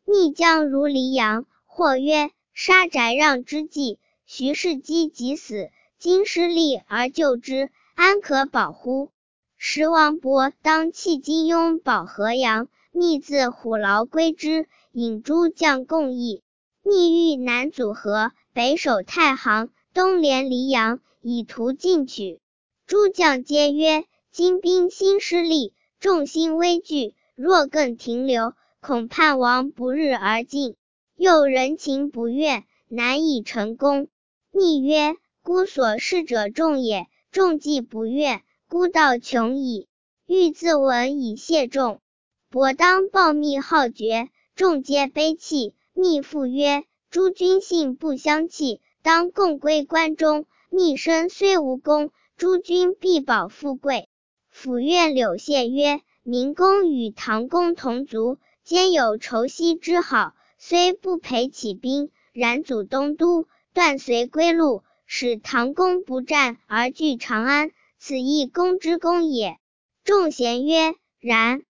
逆将如黎阳。或曰：杀翟让之计，徐世基即死，今失利而救之，安可保乎？时王勃当弃金庸保河阳，逆自虎牢归之，引诸将共议。逆欲南阻河，北守太行，东连黎阳，以图进取。诸将皆曰：今兵新失利，众心危惧，若更停留，恐叛王不日而进，又人情不悦，难以成功。逆曰：孤所事者众也，众既不悦，孤道穷矣。欲自刎以谢众。伯当暴密好决，众皆悲泣。密复曰：诸君信不相弃，当共归关中。密生虽无功，诸君必保富贵。府院柳谢曰：明公与唐公同族，兼有仇息之好，虽不陪起兵，然阻东都，断随归路，使唐公不战而据长安，此亦公之功也。众贤曰：然。